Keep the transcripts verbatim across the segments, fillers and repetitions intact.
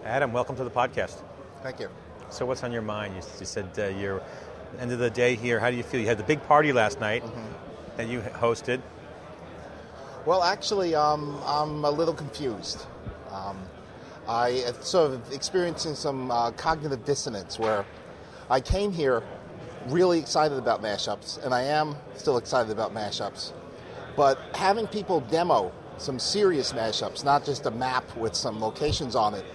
Adam, welcome to the podcast. Thank you. So what's on your mind? You, you said uh, you're end of the day here. How do you feel? You had the big party last night mm-hmm. that you hosted. Well, actually, um, I'm a little confused. Um, I am sort of experiencing some uh, cognitive dissonance where I came here really excited about mashups, and I am still excited about mashups. But having people demo some serious mashups, not just a map with some locations on it,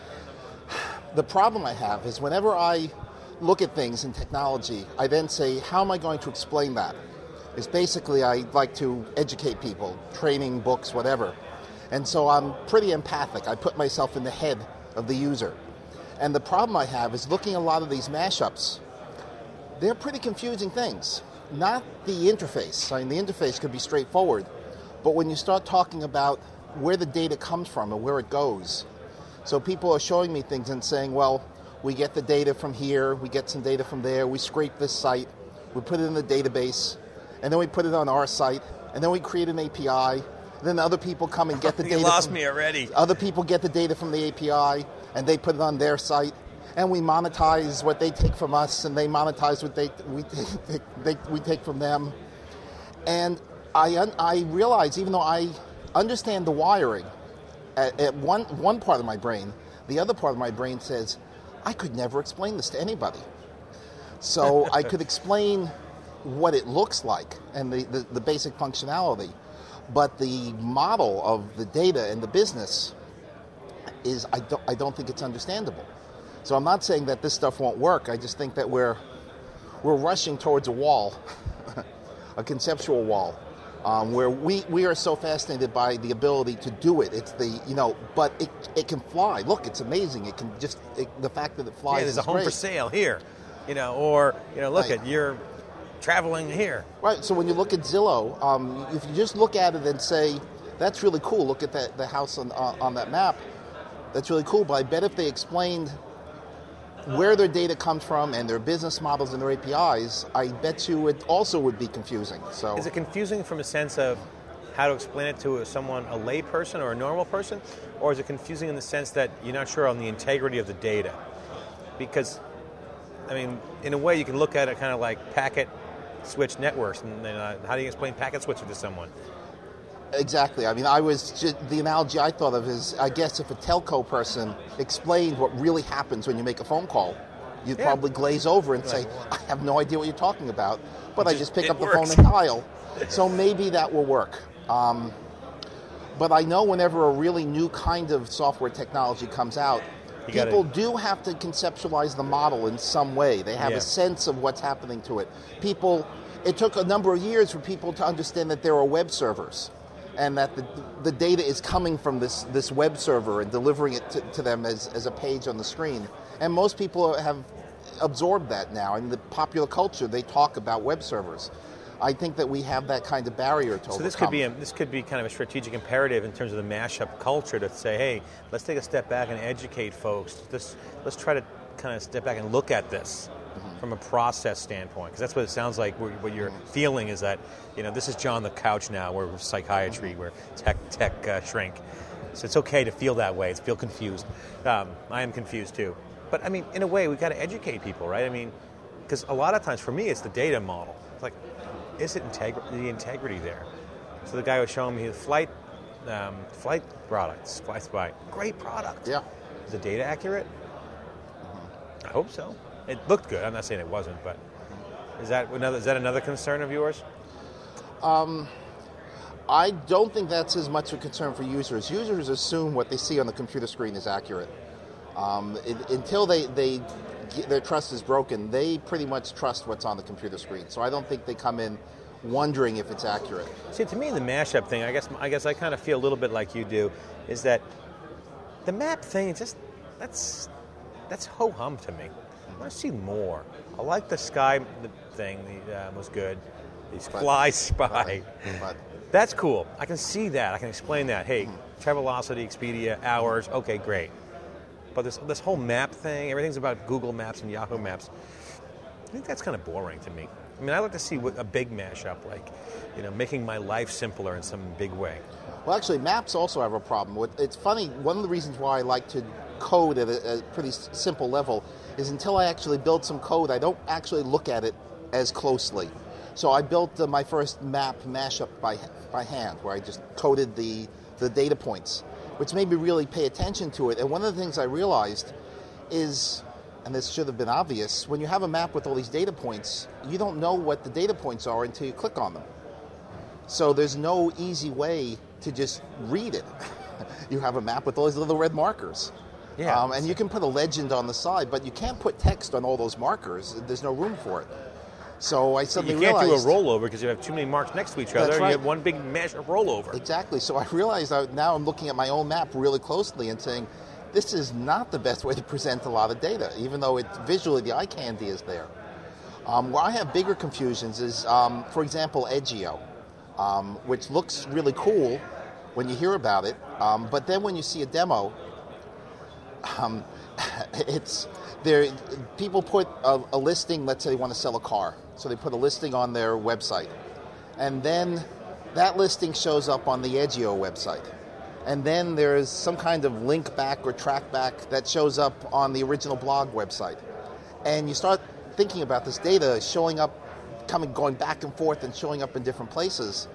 the problem I have is whenever I look at things in technology, I then say, how am I going to explain that? It's basically I like to educate people, training, books, whatever. And so I'm pretty empathic. I put myself in the head of the user. And the problem I have is looking at a lot of these mashups, they're pretty confusing things. Not the interface. I mean, the interface could be straightforward. But when you start talking about where the data comes from and where it goes, so people are showing me things and saying, well, we get the data from here, we get some data from there, we scrape this site, we put it in the database, and then we put it on our site, and then we create an A P I, and then other people come and get the you data. You lost from, me already. Other people get the data from the A P I, and they put it on their site, and we monetize what they take from us, and they monetize what they we take, they, we take from them. And I un, I realize, even though I understand the wiring, at, at one one part of my brain, the other part of my brain says, I could never explain this to anybody. So I could explain what it looks like and the, the, the basic functionality, but the model of the data and the business is, I don't, I don't think it's understandable. So I'm not saying that this stuff won't work. I just think that we're we're rushing towards a wall, a conceptual wall, um, where we, we are so fascinated by the ability to do it. It's the, you know, but it it can fly. Look, it's amazing. It can just, it, the fact that it flies. Yeah, there's is a home great. for sale here, you know, or, you know, look Right. at you're traveling here. Right, so when you look at Zillow, um, if you just look at it and say, that's really cool, look at that, the house on, uh, on that map, that's really cool, but I bet if they explained where their data comes from and their business models and their A P Is, I bet you it also would be confusing. So, Is it confusing from a sense of how to explain it to someone, a lay person or a normal person? Or is it confusing in the sense that you're not sure on the integrity of the data? Because, I mean, in a way you can look at it kind of like packet switch networks, and uh, how do you explain packet switching to someone? Exactly. I mean, I was just, the analogy I thought of is, I guess if a telco person explained what really happens when you make a phone call, you'd yeah. probably glaze over and You're say, like, I have no idea what you're talking about, but It I just- just pick it up the works. phone and dial. So maybe that will work. Um, but I know whenever a really new kind of software technology comes out, You people gotta- do have to conceptualize the model in some way. They have Yeah. a sense of what's happening to it. People, it took a number of years for people to understand that there are web servers, and that the, the data is coming from this, this web server and delivering it to, to them as, as a page on the screen. And most people have absorbed that now. In the popular culture, they talk about web servers. I think that we have that kind of barrier to overcome. So this could be a, this could be kind of a strategic imperative in terms of the mashup culture to say, hey, let's take a step back and educate folks. Let's, let's try to kind of step back and look at this mm-hmm. from a process standpoint, because that's what it sounds like. What, what you're mm-hmm. feeling is that, you know, this is John the couch now. We're psychiatry, mm-hmm. we're tech tech uh, shrink. So it's okay to feel that way. It's feel confused. Um, I am confused too. But I mean, in a way, we've got to educate people, right? I mean, because a lot of times for me, it's the data model. It's like, is it integ- the integrity there? So the guy was showing me his flight um, flight products, Fly Spy. Great product. Yeah. Is the data accurate? Mm-hmm. I hope so. It looked good. I'm not saying it wasn't, but is that another, is that another concern of yours? Um, I don't think that's as much a concern for users. Users assume what they see on the computer screen is accurate. Um, it, until they, they their trust is broken, they pretty much trust what's on the computer screen. So I don't think they come in wondering if it's accurate. See, to me, the mashup thing, I guess I guess I kind of feel a little bit like you do, is that the map thing, just that's that's ho-hum to me. I want to see more. I like the sky thing, the, uh, was good. These But- Fly Spy. But, but That's cool. I can see that. I can explain that. Hey, Travelocity, Expedia, hours, okay, great. But this this whole map thing, everything's about Google Maps and Yahoo Maps. I think that's kind of boring to me. I mean, I like to see what a big mashup, like, you know, making my life simpler in some big way. Well, actually, maps also have a problem. What- It's funny, one of the reasons why I like to code at a, a pretty s- simple level is until I actually build some code, I don't actually look at it as closely. So I built uh, my first map mashup by by hand, where I just coded the the data points, which made me really pay attention to it. And one of the things I realized is, and this should have been obvious, when you have a map with all these data points, you don't know what the data points are until you click on them. So there's no easy way to just read it. You have a map with all these little red markers. Yeah. Um, and you can put a legend on the side, but you can't put text on all those markers. There's no room for it. So I suddenly You can't realized... do a rollover because you have too many marks next to each other. That's right. You have one big mashup rollover. Exactly. So I realized I, now I'm looking at my own map really closely and saying, this is not the best way to present a lot of data, even though it visually the eye candy is there. Um, where I have bigger confusions is, um, for example, Edgio, um, which looks really cool when you hear about it, um, but then when you see a demo, um, it's there. People put a, a listing. Let's say they want to sell a car, so they put a listing on their website, and then that listing shows up on the Edgio website. And then there's some kind of link back or track back that shows up on the original blog website. And you start thinking about this data showing up, coming, going back and forth and showing up in different places.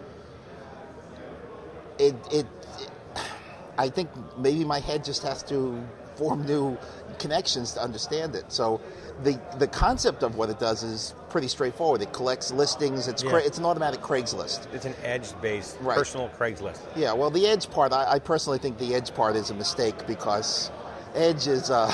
It, it, it I think maybe my head just has to form new connections to understand it. So the the concept of what it does is pretty straightforward. It collects listings. It's Yeah. cra- it's an automatic Craigslist. It's an edge-based, Right. personal Craigslist. Yeah, well, the edge part, I, I personally think the edge part is a mistake because edge is, uh,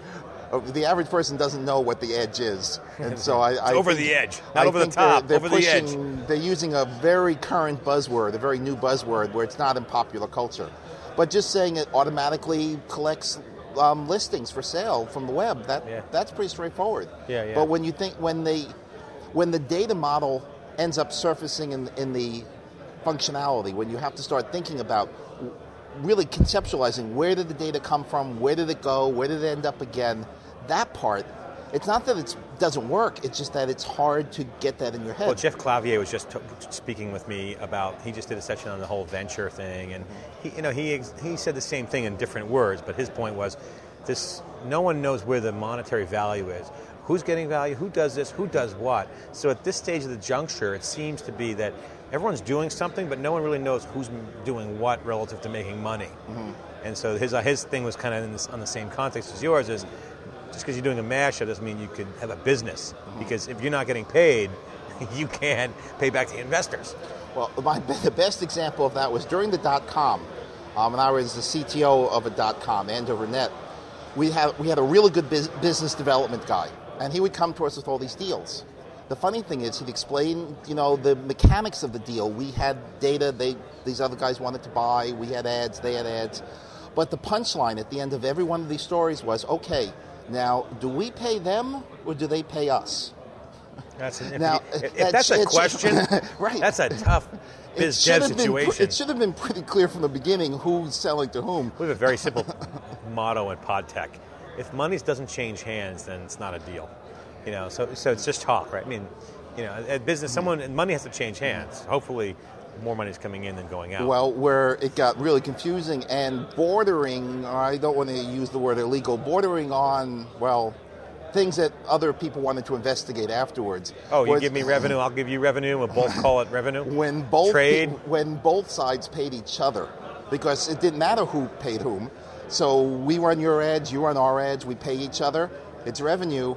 the average person doesn't know what the edge is. And so I, It's I over think- the edge, not I over the think top, they're, over they're the edge. pushing, They're using a very current buzzword, a very new buzzword where it's not in popular culture. But just saying it automatically collects um, listings for sale from the web, that Yeah. that's pretty straightforward. Yeah, yeah. But when you think, when they, when the data model ends up surfacing in, in the functionality, when you have to start thinking about really conceptualizing where did the data come from, where did it go, where did it end up again, that part, it's not that it doesn't work, it's just that it's hard to get that in your head. Well, Jeff Clavier was just t- speaking with me about, he just did a session on the whole venture thing, and he, you know, he ex- he said the same thing in different words, but his point was, this: no one knows where the monetary value is. Who's getting value? Who does this? Who does what? So at this stage of the juncture, it seems to be that everyone's doing something, but no one really knows who's doing what relative to making money. Mm-hmm. And so his uh, his thing was kind of in this, on the same context as yours, is just because you're doing a mashup doesn't mean you can have a business. Mm-hmm. Because if you're not getting paid, you can't pay back to investors. Well, my, the best example of that was during the dot-com, um, and I was the C T O of a dot-com, Andover Net. We had, we had a really good biz, business development guy, and he would come to us with all these deals. The funny thing is, he'd explain, you know, the mechanics of the deal. We had data they these other guys wanted to buy. We had ads, they had ads. But the punchline at the end of every one of these stories was, okay, now, do we pay them or do they pay us? That's an, if, Now, if, if that that's a should- question, right. that's a tough biz should dev have been situation. pre- it should have been pretty clear from the beginning who's selling to whom. We have a very simple motto at PodTech. If money doesn't change hands, then it's not a deal. You know, so so it's just talk, right? I mean, you know, at business, someone money has to change hands. Hopefully, more money is coming in than going out. Well, where it got really confusing and bordering, I don't want to use the word illegal, bordering on, well, things that other people wanted to investigate afterwards. Oh, you was- give me revenue, I'll give you revenue. We'll both call it revenue. when both Trade. pe- when both sides paid each other, because it didn't matter who paid whom. So we run your ads, you run our ads, we pay each other. It's revenue.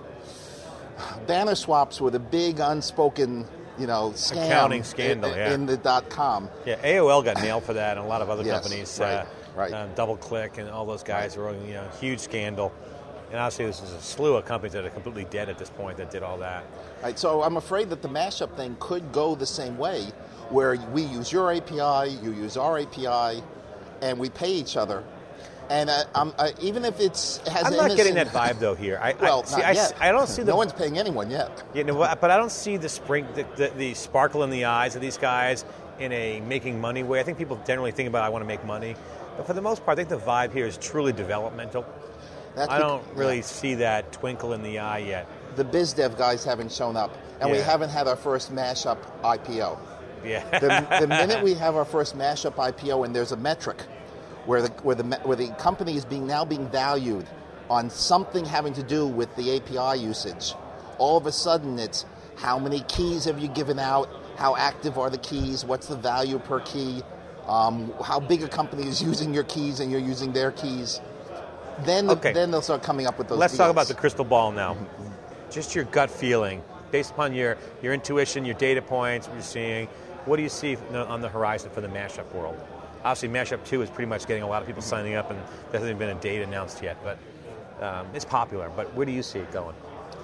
Banner swaps were the big unspoken, you know, scam Accounting scandal, in, yeah. in the dot com. Yeah, A O L got nailed for that, and a lot of other Yes, companies, right, uh, right. Uh, DoubleClick and all those guys were, you know, huge scandal. And obviously, this is a slew of companies that are completely dead at this point that did all that. Right, so I'm afraid that the mashup thing could go the same way, where we use your A P I, you use our A P I, and we pay each other. And uh, I'm, uh, even if it's it has I'm not getting that innocent- vibe though here. I, Well, I, see, not I, yet. I don't see the No one's paying anyone yet. You know, but I don't see the spring, the, the, the sparkle in the eyes of these guys in a making money way. I think people generally think about I want to make money, but for the most part, I think the vibe here is truly developmental. That's I bec- don't really yeah. see that twinkle in the eye yet. The biz dev guys haven't shown up, and we Yeah. haven't had our first mashup I P O. Yeah. The, the minute we have our first mashup I P O and there's a metric where the where the where the company is being now being valued on something having to do with the A P I usage. All of a sudden, it's how many keys have you given out? How active are the keys? What's the value per key? Um, how big a company is using your keys and you're using their keys? Then, the, okay. then they'll start coming up with those Let's deals. talk about the crystal ball now. Just your gut feeling, based upon your, your intuition, your data points, what you're seeing. What do you see on the horizon for the Mashup world? Obviously, Mashup two is pretty much getting a lot of people signing up, and there hasn't been a date announced yet, but um, it's popular. But where do you see it going?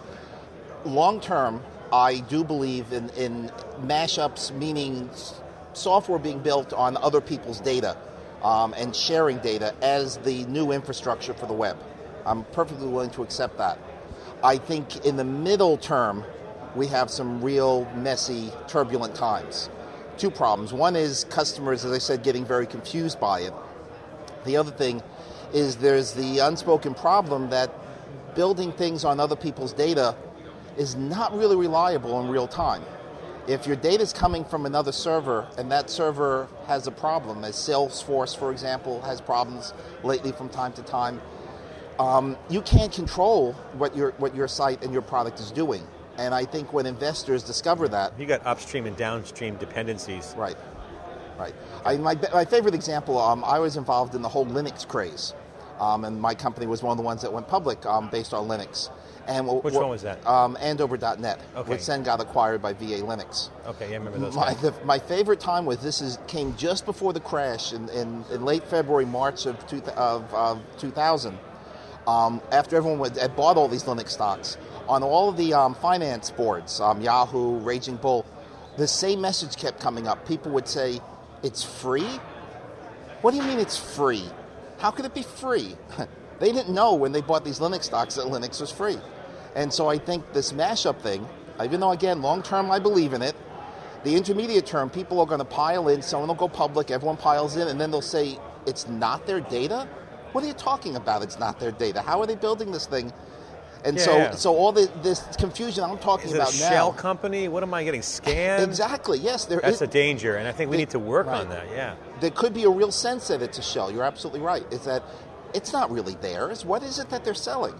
Long term, I do believe in, in mashups, meaning software being built on other people's data um, and sharing data as the new infrastructure for the web. I'm perfectly willing to accept that. I think in the middle term, we have some real messy, turbulent times. Two problems. One is customers, as I said, getting very confused by it. The other thing is there's the unspoken problem that building things on other people's data is not really reliable in real time. If your data is coming from another server and that server has a problem, as Salesforce, for example, has problems lately from time to time, um, you can't control what your what your site and your product is doing. And I think when investors discover that... You got upstream and downstream dependencies. Right, right. I, my, my favorite example, um, I was involved in the whole Linux craze. Um, and my company was one of the ones that went public um, based on Linux. And w- Which w- one was that? Um, Andover dot net, Okay. which then got acquired by V A Linux. Okay, yeah, I remember those My, guys. the, my favorite time was this is came just before the crash in, in, in late February, March of, two, of, of two thousand. Um, after everyone was, had bought all these Linux stocks, on all of the um, finance boards, um, Yahoo, Raging Bull, the same message kept coming up. People would say, "It's free? What do you mean it's free? How could it be free?" They didn't know when they bought these Linux stocks that Linux was free. And so I think this mashup thing, even though, again, long term I believe in it, the intermediate term, people are going to pile in, someone will go public, everyone piles in, and then they'll say, it's not their data? What are you talking about, it's not their data? How are they building this thing? And Yeah, so yeah. so all the, this confusion I'm talking Is it about a now... shell company? What am I getting, scammed? Exactly, yes. There That's is, a danger, and I think we They- need to work right. on that, yeah. There could be a real sense that it's a shell. You're absolutely right. Is that it's not really theirs. What is it that they're selling?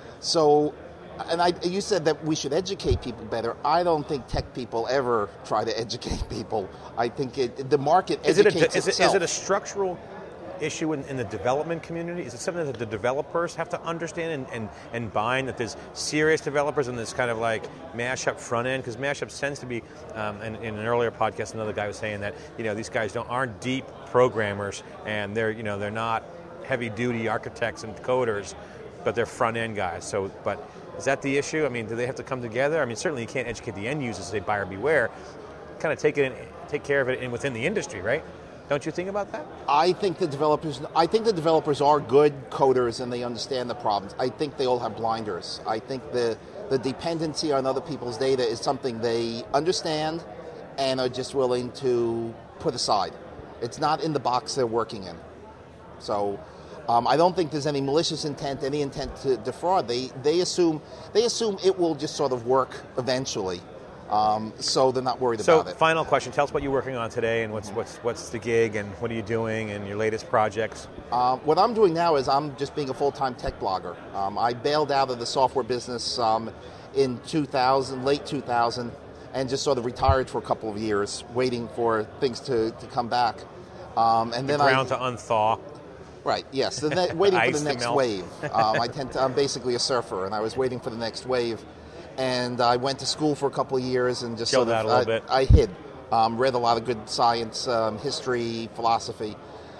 So, and I, you said that we should educate people better. I don't think tech people ever try to educate people. I think it, the market Is it, educates a, is, it, itself. is it a structural issue in, in the development community? Is it something that the developers have to understand and, and, and bind, that there's serious developers and this kind of like mashup front end? Because mashup tends to be, um, and in an earlier podcast, another guy was saying that, you know, these guys don't aren't deep programmers, and they're, you know, they're not heavy duty architects and coders, but they're front end guys. So, but is that the issue? I mean, do they have to come together? I mean, certainly you can't educate the end users, say buyer beware. Kind of take it, in, take care of it in, within the industry, right? Don't you think about that? I think the developers. I think the developers are good coders and they understand the problems. I think they all have blinders. I think the the dependency on other people's data is something they understand and are just willing to put aside. It's not in the box they're working in. So um, I don't think there's any malicious intent, any intent to defraud. They they assume they assume it will just sort of work eventually. Um, so they're not worried So, about it. final question. Tell us what you're working on today, and what's what's what's the gig, and what are you doing, and your latest projects. Uh, what I'm doing now is I'm just being a full-time tech blogger. Um, I bailed out of the software business um, in two thousand, late two thousand, and just sort of retired for a couple of years, waiting for things to, to come back. Um, and The then ground I, to unthaw. right, yes, the ne- waiting for Ice the to next melt. wave. Um, I tend to, I'm basically a surfer, and I was waiting for the next wave. And I went to school for a couple of years and just Chilled sort out of a little I, bit. I hid, um, read a lot of good science, um, history, philosophy,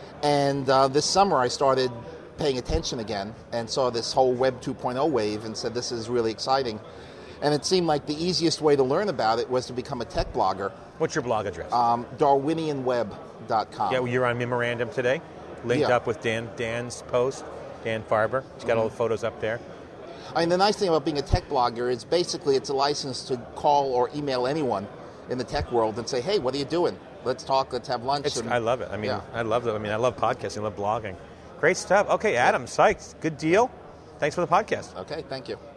and uh, this summer I started paying attention again and saw this whole Web two point oh wave and said this is really exciting. And it seemed like the easiest way to learn about it was to become a tech blogger. What's your blog address? Um, Darwinian Web dot com. yeah, well, you're on Memorandum today, linked Yeah. up with Dan Dan's post, Dan Farber. He's got all the photos up there. I mean, the nice thing about being a tech blogger is basically it's a license to call or email anyone in the tech world and say, hey, what are you doing? Let's talk, let's have lunch. It's, and- I love it. I mean, yeah. I love it. I mean, I love podcasting. I love blogging. Great stuff. Okay, Adam, psyched. Good deal. Thanks for the podcast. Okay, thank you.